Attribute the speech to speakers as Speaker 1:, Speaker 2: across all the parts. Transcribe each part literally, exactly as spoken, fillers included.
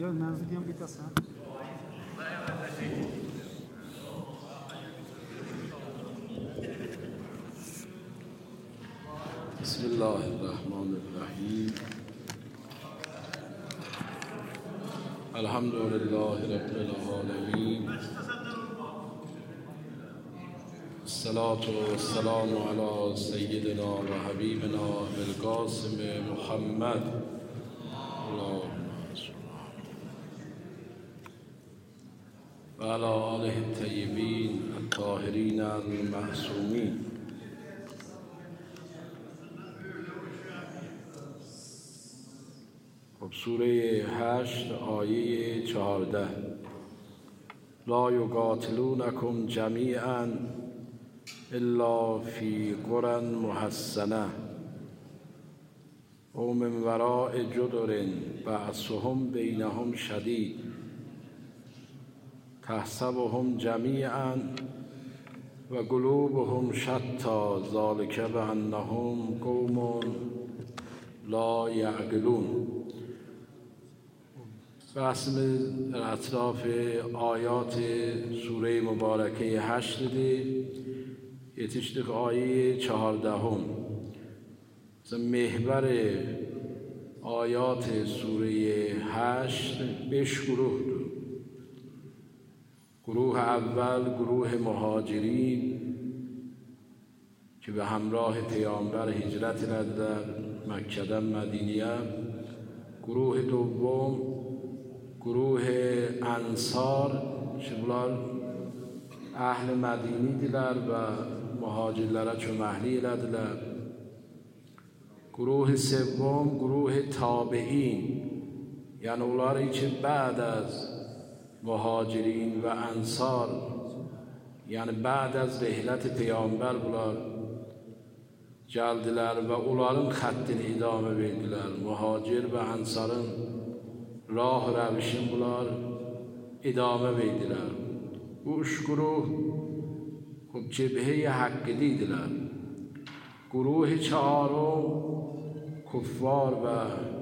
Speaker 1: یا نزدیکی هم بیت هستن.
Speaker 2: بسم الله الرحمن الرحیم. الحمد لله رب العالمین. الصلاة والسلام علی سیدنا و حبیبنا القاسم محمد و علی آله الطیبین الطاهرین المعصومین. خب سوره هشت آیه چهارده. لا یقاتلونکم جمیعا الا فی قرى محصنة و من وراء جدر بأسهم بینهم شدید تحسبهم جمیعا و قلوبهم شتی ذلک بأنهم قوم لا یعقلون. بحث در اطراف آیات سوره مبارکه هشت ده یتیشتک آیه چهاردهم. مثلا محور آیات سوره هشت بهش گروه دو. گروه اول گروه مهاجرین که به همراه پیامبر هجرت در مکه مدینه. گروه دوم گروه انصار شبلار اهل مدینی دیلر و مهاجرلره چو محلی لدلر. گروه سوم گروه تابعین، یعنی اولاری که بعد از مهاجرین و انصار، یعنی بعد از رحلت پیامبر بولار جلدلر و اولارن خط ادامه بیدلر. مهاجر و انصارن راه روشین بولار ادامه بیدلر. اوش گروه خب جبهه حق دیدلر. گروه چهارم کفار و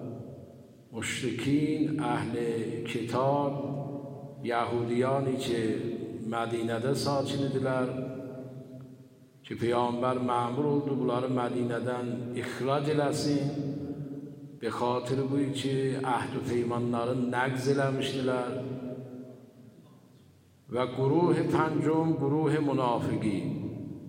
Speaker 2: مشرکین اهل کتاب یهودیانی که مدینه ده ساکن دیدلر که پیامبر مأمور oldu بولار مدینه‌دن اخراج لسین به خاطر بوی که عهد و پیمانları نگزلmiştiler. و گروه پنجم گروه منافقین.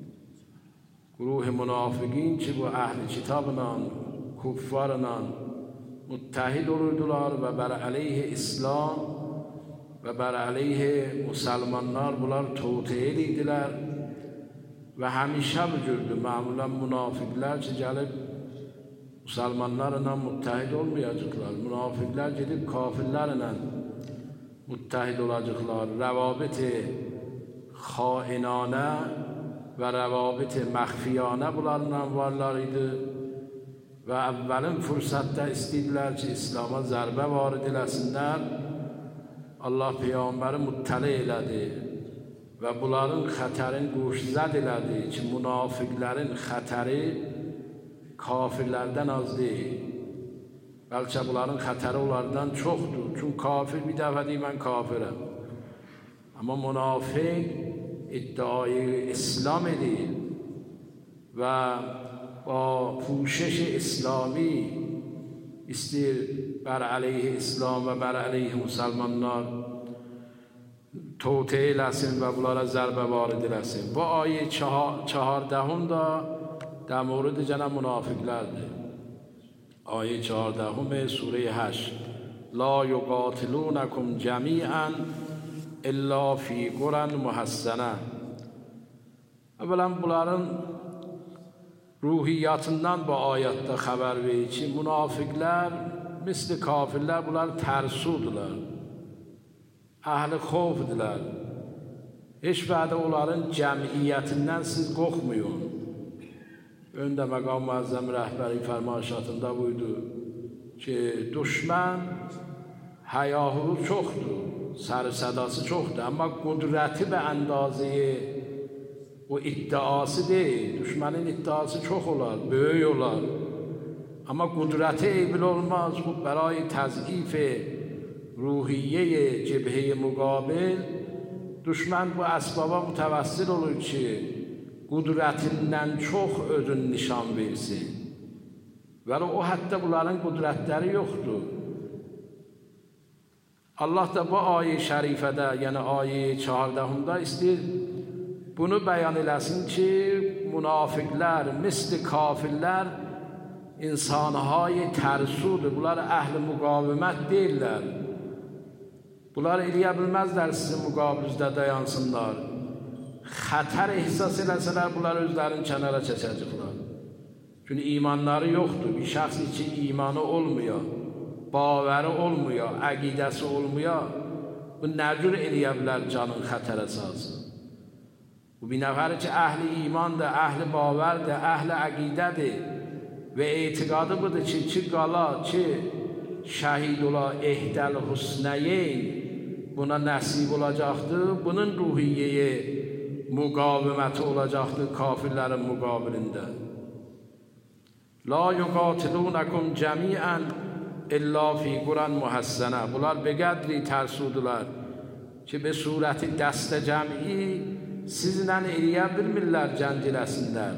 Speaker 2: گروه منافقین که با اهل کتابنان کفارنان متحد olurdular و بر علیه اسلام و بر علیه مسلمانlar bunlar توطئه ediler ve همیشه بجرد معمولا منافقlar که gelip Müslümanlarla muttahid olmayacaklar. Münafıklar gidip kafirlerle muttahid olacaklar. Revabet-i hainane ve revabet-i mehfiyane bunlarla varlarıydı. Ve evvelin fırsatta istediler ki İslam'a zərbe varid eləsinlər. Allah Peygamberi muttali elədi. Ve bunların xətərin qoşzad elədi ki münafıkların xətəri kafirlərdən az deyil. Bəlkə bunların xətəri onlardan çoxdur. Çünki kafir bir dəfə deyir, mən kafirəm. Amma münafiq iddiayı İslam edir və با پوشش اسلامی istəyir bər əleyhi İslam və bər əleyhi müsəlmanlar توطئه eləsin və bunlara zərbə varid eləsin. Bu ayə çahardəhum da در مورد جناب منافقlərdir. آیه چهاردهم سوره هشت. لا یقاتلونکم جمیعا الا فی قرى محصنة. اولا bunların ruhiyyatından bu ayette haber verir ki münafıklar misli kafirler bunlar tersudular. Ahli xovdular. Hiç vədə onların cəmiyyətindən siz qorxmayın. Öndə məqam müəzzəm rəhbəri fərmanşatında buydu ki düşmən həyahu çoxdur, sər sədası çoxdur, amma qudrəti və əndazəyi o iddiası deyil. Düşmənin iddiası çox olar, böyük olar. Amma qudrəti eybil olmaz. Bu برای تضعیف روحیه جبهه مقابل düşman bu əsbaba mütəvəssil olur ki, qudrətindən çox özün nişan versin. Və o hətta bunların qudrətləri yoxdur. Allah da bu ayə-i şərifədə, yəni ayə-i çahardahımda istəyir, bunu bəyan eləsin ki, münafiqlər, misli kafirlər, insanhay tərsudur. Bunlar əhl-i müqavimət deyirlər. Bunlar eləyə bilməzlər sizin müqabilizdə dayansınlar. Xətər ehsas eləsələr, bunlar özlərini kənara çəkəcəklər. Çünki imanları yoxdur. Bir şəxs için imanı olmuyor, bavəri olmuyor, əqidəsi olmuyor. Bu nə cür eləyə bilər canın xətərə salsın? Bu bir nəfəri ki, əhl-i imandır, əhl-i bavərdir, əhl-i əqidədir və etiqadı budur ki, ki qala, ki şəhid ola ehdəl husnəyin buna nəsib olacaqdır, bunun ruhiyyəyə müqaviməti olacaqdır kafirlərin müqabilində. La yuqatilunakum cəmiən illa fi quran muhassənə. Bunlar beqədri tərsudular ki, be surəti dəstə cəmi sizlə eləyə bilmirlər cəng eləsinlər.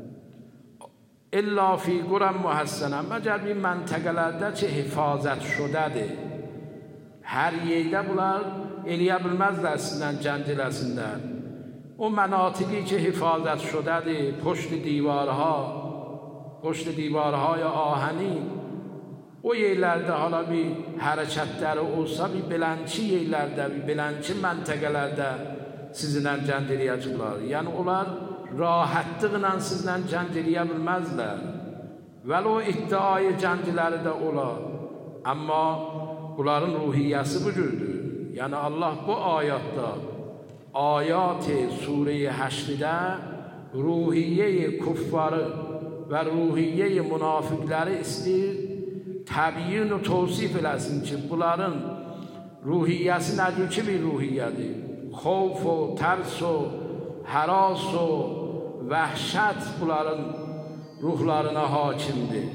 Speaker 2: İlla fi quran muhassənə, məgər bir məntəqələrdə ki, hifazət şudədir. Hər yerdə bunlar eləyə bilməzlər sizlə cəng eləsinlər. O mənatiqi ki, hifazət şudədir, puşt divarha, puşt divarhay ahəni, o yerlərdə hala bir hərəkətləri olsa, bir belənçi yerlərdə, bir belənçi məntəqələrdə sizinlə cəng eləyəcəklər. Yəni, onlar rahatlıqla sizlə cəng eləyə bilməzlər. Vəli o iddiayı cəngləri də olar. Amma bunların ruhiyyəsi bu cürdür. Yəni, Allah bu ayatda, ayat-ı Sure-i Həşridə ruhiyyə-i kuffarı və ruhiyyə-i münafiqləri istəyir, təbiyin və tavsif eləsin ki, bunların ruhiyyəsi nədir ki bir ruhiyyədir? Xovf o, tərs o, həras o, vəhşət bunların ruhlarına hakimdir.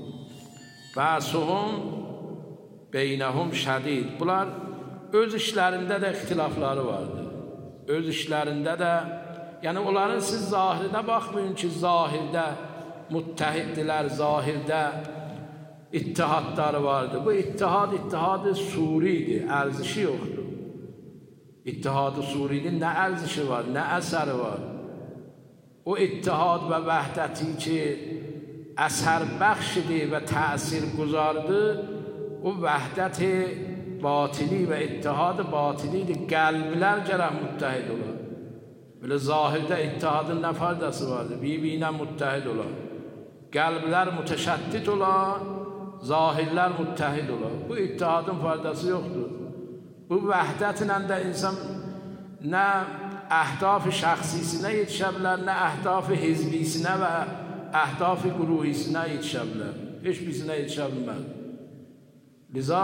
Speaker 2: Bəsuhum beynəhum şədid. Bunlar öz işlərində də ixtilafları vardır. Öz işlərində də, yəni onların siz zahirinə baxmayın ki, zahirdə müttəhiddirlər, zahirdə ittihadları vardır. Bu ittihad, ittihadı suridir, ərzişi yoxdur. İttihadı suridir, nə ərzişi var, nə əsəri var. O ittihad və vəhdəti ki, əsər bəxşidir və təsir quzardır, o vəhdəti batili və ittihad batilidir. Qəlblər gərək müttəhid olar. Belə zahirdə ittihadın nə faydası vardır? Bir-birinə müttəhid olar. Qəlblər mütəşəddid olar, zahirlər müttəhid olar. Bu ittihadın faydası yoxdur. Bu vəhdətlə də insan nə əhdaf-ı şəxsisinə yetişə bilər, nə əhdaf-ı hizbisinə və əhdaf-ı quruhisinə yetişə bilər. Heç birisinə yetişə bilməz. Liza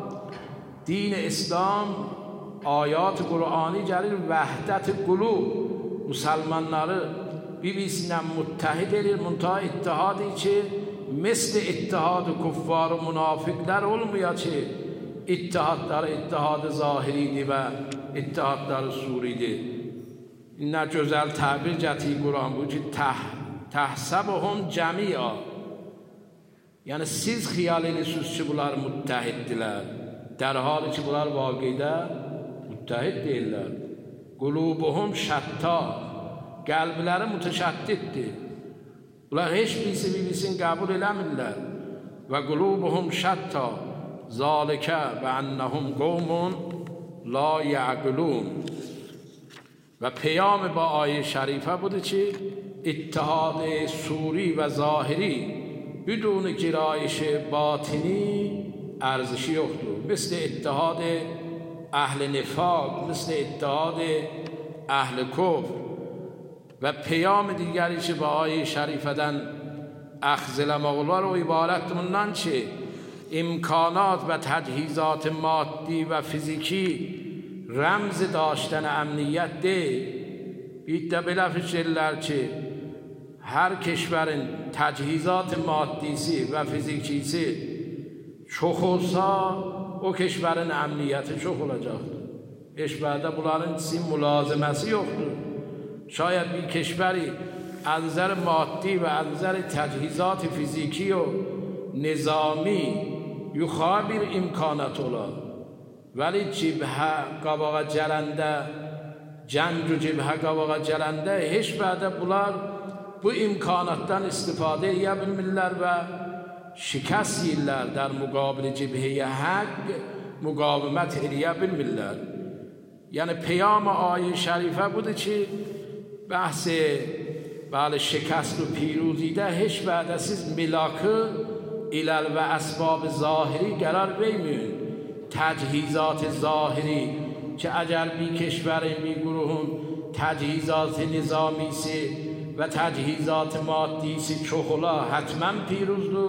Speaker 2: din İslam ayat-ı Qur'ani gəlir vəhdət-i qulub müsəlmanları bir-birsinə müttəhid edir, müntəhə ittihadi ki, misli ittihad-ı kuffar-ı münafiqlər olmuyor ki, ittihadları ittihad-ı zahiridir və ittihadları suridir. Nə gözəl təbir gətir Quran bu ki, təhsəbuhum cəmiya. Yəni, siz xiyal edirsiniz ki, bunlar müttəhiddirlər. در حالی که bunlar vaqidə müttəhid deyirlər. Qulubuhum şətta, qəlbləri mütəşəddiddir. Bunlar heç birisi birbirisini qəbul eləmirlər. Və qulubuhum şətta, zalikə və ennəhum qovmun la yəqulun. Və peyam با ayə şərifə budur ki, ittihad suri və zahiri بدون گرایش باطنی ارزشی yoxdur. مثل اتحاد اهل نفاق، مثل اتحاد اهل کفر. و پیام دیگری که با آیه شریفدن اخذ المغلار و عبارت منن چه امکانات و تجهیزات مادی و فیزیکی رمز داشتن امنیت ده بیت بلفظ جلال چه هر کشورین تجهیزات مادیسی و فیزیکیسی çok olsa o keşverin əmniyyəti çox olacaqdır. Keşverdə bunların sizin mülaziməsi yoxdur. Şayad bir keşveri از نظر مادی و از نظر تجهیزات فیزیکی و نظامی یخواه bir امکانات ola ولی جبهه qabağa gələndə cəng و cibhə qabağa gələndə heç bədə bunlar bu imkanatdan istifadə edə bilmirlər və şikəst yiyirlər در مقابل جبهه حق مقاومت edə bilmirlər. Yəni پیام آیه شریفه بوده که بحث بله شکست و پیروزی ده هیچ بعد siz ملاکه علل و اسباب ظاهری قرار بیمین تجهیزات ظاهری که اگر بی کشور می گروهون تجهیزات نظامی سی و تجهیزات مادی سی چخلا حتما پیروز دو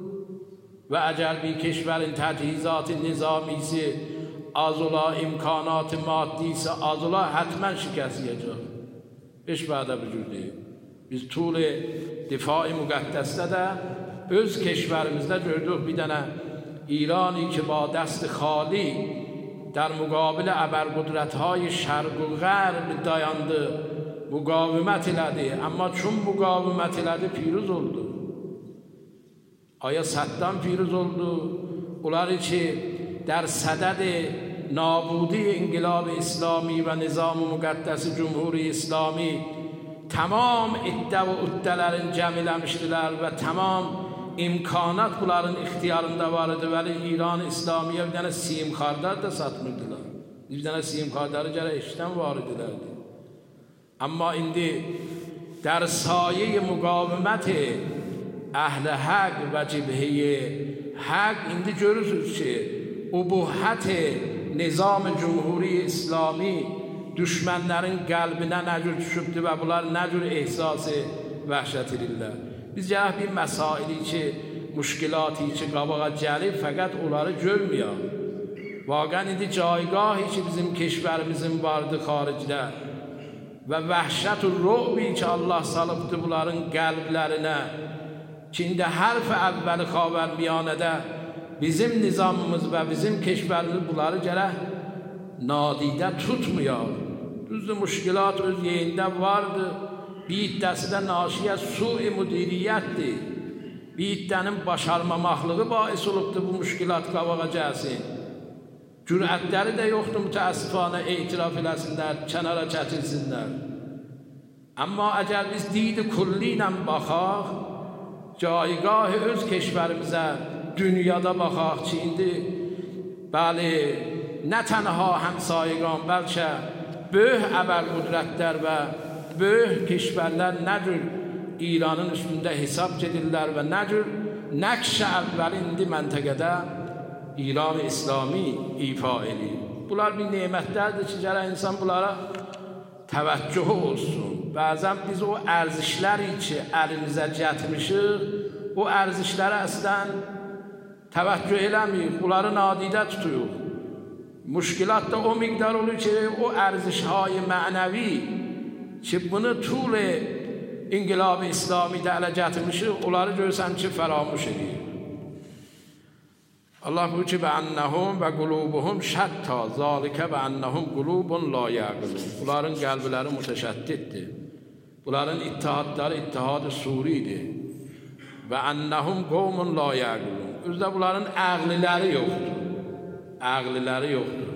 Speaker 2: و اگر بی کشور تجهیزات نظامی سی آزولا امکانات مادی سی آزولا حتما شکست یجا هیچ بعد وجوده. Biz طول دفاع مقدسdə də öz keşverimizdə gördük bir dənə İrانی که با دست خالی در مقابل ابرقدرت‌های شرق و غرب dayandı, مقاومت elədi. Amma چون مقاومت elədi پیروز oldu. آیا صدام پیروز oldu? اونایی که در صدد نابودی انقلاب اسلامی و نظام مقدس جمهوری اسلامی tamam iddia və uddələrin cəm eləmişdilər və tamam imkanat bunların ixtiyarında var idi. Vəli İran İslamiyə bir dənə siyim xardar da satmırdılar. Bir dənə siyim xardarı gərək işdən var idilərdi. Amma indi در سایه مقاومت اهل حق و جبهه حق indi görürsünüz ki ubuhət nizam cumhuri İslami düşmənlərin qəlbinə nə cür düşübdür və bunlar nə cür ehsası vəhşət edirlər. Biz gərək bir məsaili ki, müşkilati ki, qabağa gəlib, fəqət onları görməyək. Vaqən indi caygahı ki, bizim keşvərimizin vardı xaricdə və vəhşət u rubi ki, Allah salıbdır bunların qəlblərinə ki, indi hərf əvvəli xavərmiyanədə bizim nizamımız və bizim keşvərimiz bunları gərək nadidə tutmuyor. Düzdür, müşkilat öz yerində vardı. Bir iddəsi də naşiyə su-i müdiriyyətdir. Bir iddənin başarmamaqlığı bais olubdur bu müşkilat qabağa gəlsin. Cürətləri də yoxdur mütəəssifanə etiraf eləsinlər, kənara çəkilsinlər. Amma əgər biz didi kulli ilə baxaq, caygah öz keşvərimizə dünyada baxaq ki, indi bəli, nə tənha həmsayəqan, bəlkə böyük əbəlqudrətlər və böyük keşvərlər nə cür İranın üstündə hesab gedirlər və nə cür nəqş əvvəli indi məntəqədə İran İslami ifa edir. Bunlar bir nemətlərdir ki, gərək insan bunlara təvəccühü olsun. Bəzən biz o ərzişləri ki, əlimizə gətirmişik, o ərzişləri əslən təvəccüh eləməyik, bunları nadidə tutuyoruz. مشکلات da o miqdar olur ki, o ارزش‌های معنوی ki, bunu طول انقلاب اسلامی də ələ gətirmişik, onları görsən ki, fəramuş edir. Allah buyur ki, بأنهم və qulubuhum şətta zalikə بأنهم qulubun la yaqilun. Bunların qəlbləri mütəşəddiddir. Bunların ittihadları ittihad-ı suridir. بأنهم qawmun la yaqilun. Özdə bunların əqliləri yoxdur. Əqliləri yoxdur.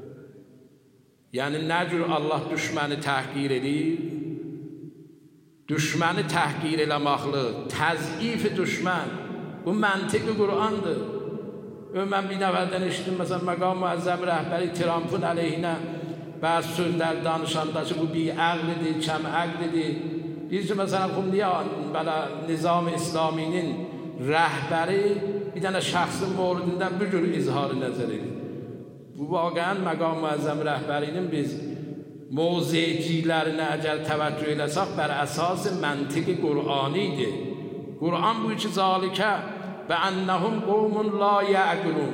Speaker 2: Yəni nə cür Allah düşməni təhqir edir? Düşməni təhqir eləmaqlı, təzif düşmən, bu məntiqi Qur'andır. Mən bir nəvəldən eşitdim, məsələn, məqam müəzzəm rəhbəri Trampın əleyhinə bəzi sözlər danışanda ki, bu bir əqlidir, kəm əqlidir. Biz ki, məsələn, xumdiyə belə nizam-ı İslaminin rəhbəri bir dənə şəxsin mövridində bu cür izharı nəzər edir. Bu vaqəən məqam müəzzəm rəhbərinin biz mövzecilərinə əgər təvəccüh eləsək, bər əsas məntiqi Qur'anidir. Qur'an bu ki, zalikə və ennəhum qovmun la yəqilun.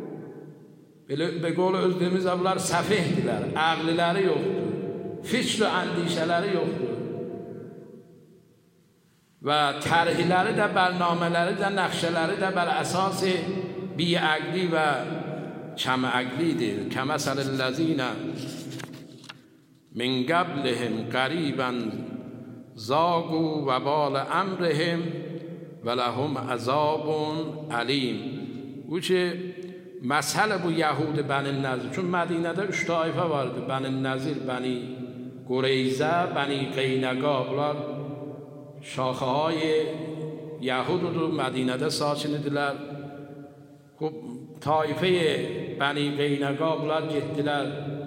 Speaker 2: Be qolu özdüyümüz bunlar səfihdirlər, əqliləri yoxdur, fikr və əndişələri yoxdur. Və tərhiləri də, bərnamələri də, nəxşələri də bər əsas biəqli və چم اگلیده کمثل الذین من قبلهم قریبا ذاقوا وبال امرهم ولهم عذاب علیم. او چه مسئله bu Yahudi Bəni Nəzir. Çünki Mədinədə üç tayfə vardı. Bəni Nəzir, Bəni Qureyzə, Bəni Qeynaqa. Bunlar şaxəhay Yahududur. Mədinədə sakin idilər. Xub tayfə Bəni Qeynaqa bunlar getdilər.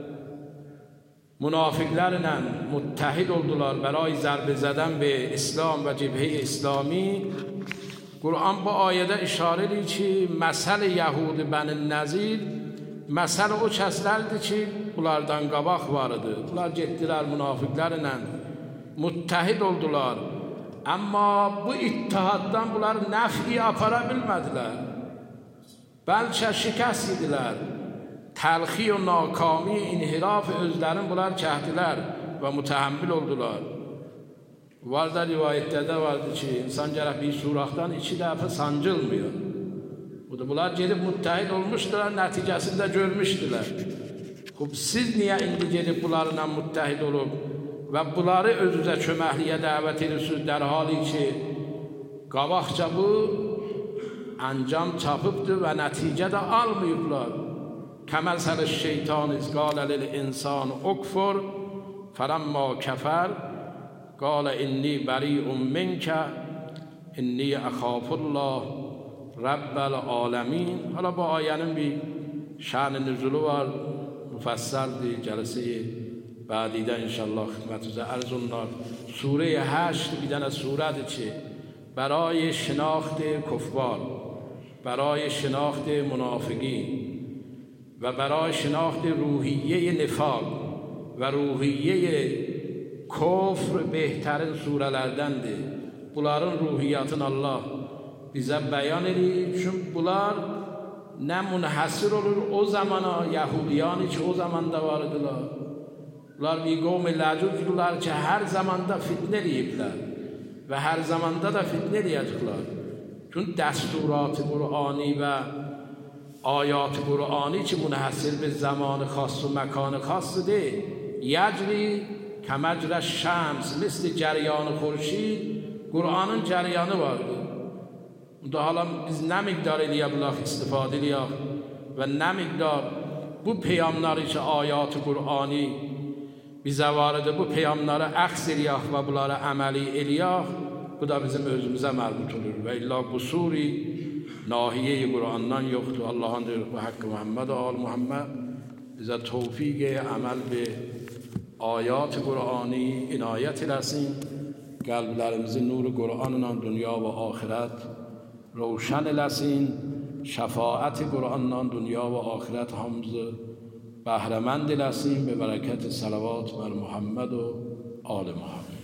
Speaker 2: Münafiqlərlə müttəhid oldular برای ضربه زدن به اسلام و جبهه اسلامی. قرآن با ayədə işarə edir ki, məsəl Yahudi Bəni Nəzir məsəl o kəslərdir ki, bunlardan qabaq var idi. Bunlar getdilər münafiqlərlə müttəhid oldular. Amma bu ittihaddan bunlar nəfi apara bilmədilər. Bəlkə şikəst idilər. Təlxi و ناکامی انحراف özlərin bunlar çəkdilər və mütəhəmmil oldular. Varda rivayətlərdə vardı ki, insan gərək bir suraxdan iki dəfə sancılmıyor. Bunlar gedib müttəhid olmuşdular, nəticəsində görmüşdülər. Xub, siz niyə indi gedib bunlarla müttəhid olub və bunları özünüzə köməkliyə dəvət edirsiniz در حالی ki, qabaqca bu əncam çapıbdır və nəticə də almayıblar. كمثل الشیطان اذ قال للانسان اکفر فلما کفر قال انی بریء منک انی اخاف الله رب العالمین. حالا با آیه‌نun bir شأن نزولی var, مفصل جلسه بعدیده انشالله خدمتتون عرض کنم. سوره هشت بیدن از سورت چه برای شناخت کفار، برای شناخت منافقین و برای شناخت روحیه نفاق و روحیه کفر بهترین سورelerdəndir. Bunların ruhiyyatını Allah bizə bəyan edir. Çünki bunlar nə münhəsir olur o zamana, Yahudiyani ki o zamanda var idiler. Bunlar bir qovm ləcuddular ki hər zamanda fitnə eləyiblər və hər zamanda da fitnə eləyəcəklər. Çünki dəsturat-ı Qur'ani و آیات قرآنی که منحصر به زمان خاص و مکان خاص ده یجری کمجر الشمس مثل جریان خورشید قرآنın جریانı vardı. Bunda hala biz ne miktar eləyəbilək istifadə eləyək və nə miktar bu peyamları ki ayat-ı Qur'ani bizə vardı, bu peyamları əxs eləyək və bunları əməli eləyək, bu da bizim özümüzə mərbut olur və illa qusuri ناحیه قرآنdan yoxdur. Allah'ın diyor bu hakkı Muhammed و آل Muhammed bize tevfik عمل به آیات قرآنی عنایت eləsin. Qəlblərimizi nur Qur'anla dünya və axirət روشن eləsin. Şəfaət Qur'anla dünya və axirət hamımızı bəhrəmənd eləsin. به برکت صلوات بر محمد و آل محمد.